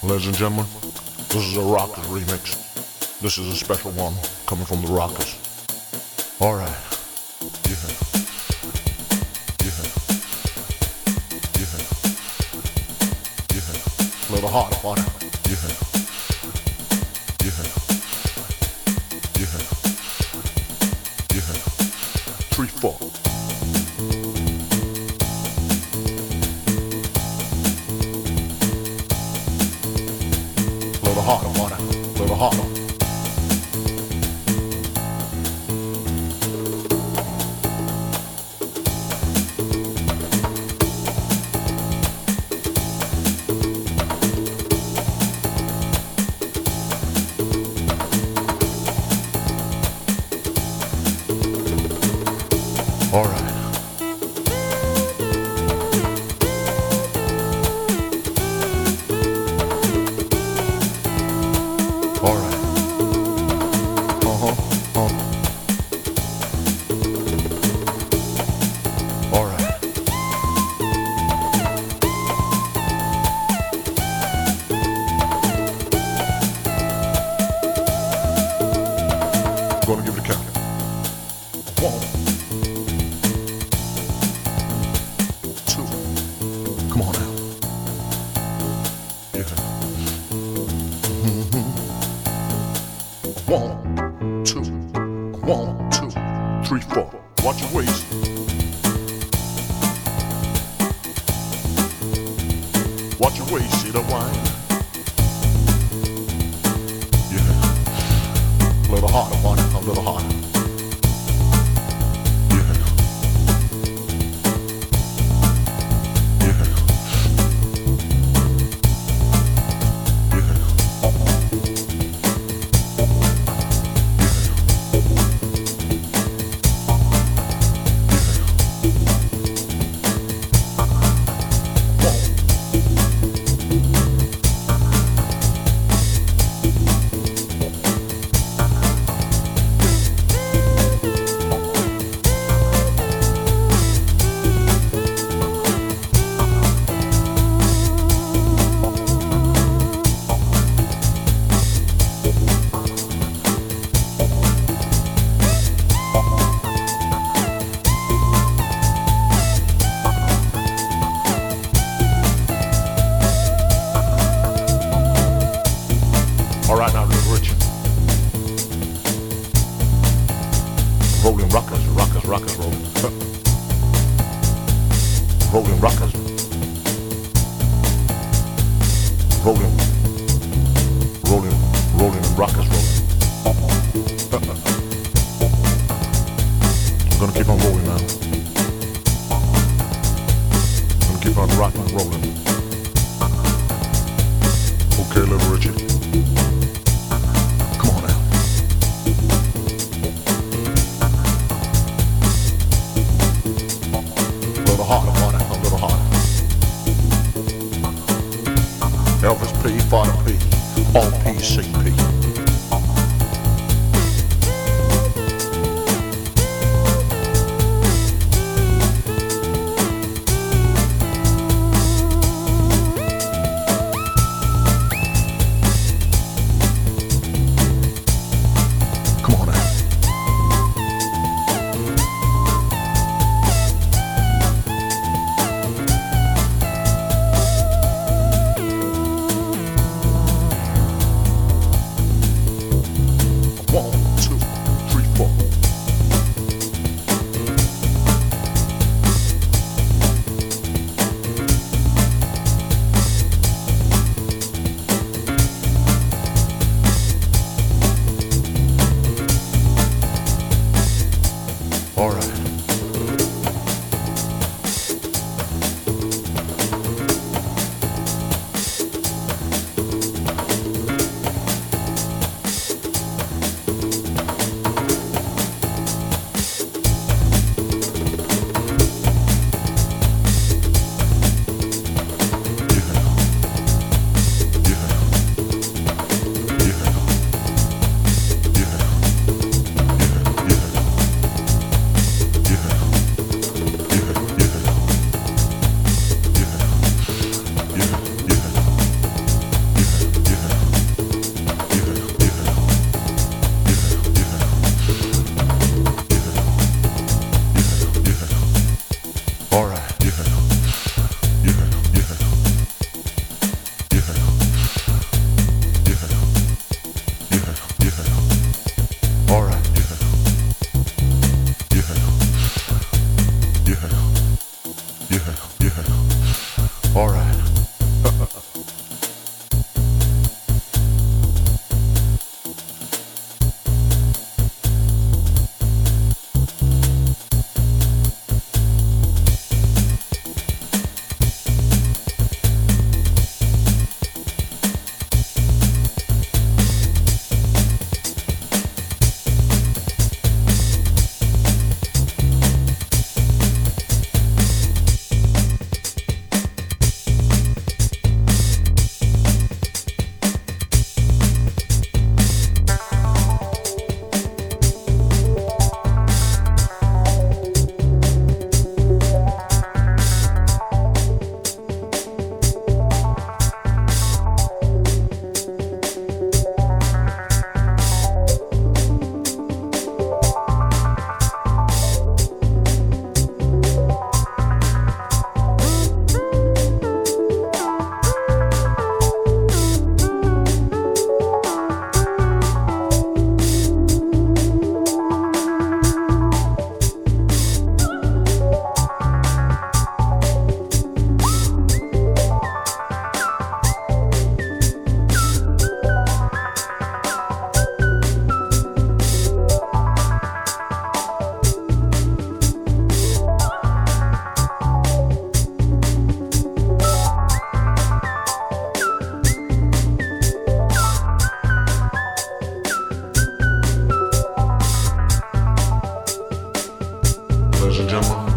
Ladies and gentlemen, this is a Rockers remix. This is a special one coming from the Rockers. Alright. Yeah. Yeah. Yeah. Yeah. A little harder for it. Yeah. Yeah. Yeah. Yeah. 3, 4. Little harder, water. Little harder. All right. All right. All right. I'm gonna give it a count. 1, 2. Come on now. Yeah. 1, 2. 1, 2, 3, 4. Watch your waist. Watch your waist, see the wine. Yeah. A little harder, honey, a little harder. Yeah. Yeah. All right now, Little Richard. Rolling rockers, rockers, rockers, rolling. Rolling rockers. Rolling, rolling, rolling rockers, rolling. I'm gonna keep on rolling now. I'm gonna keep on rocking and rolling. Okay, Little Richard. Harder, harder, a little harder. Elvis P, Father P, all P's sing P. Come on now. ladies and gentlemen.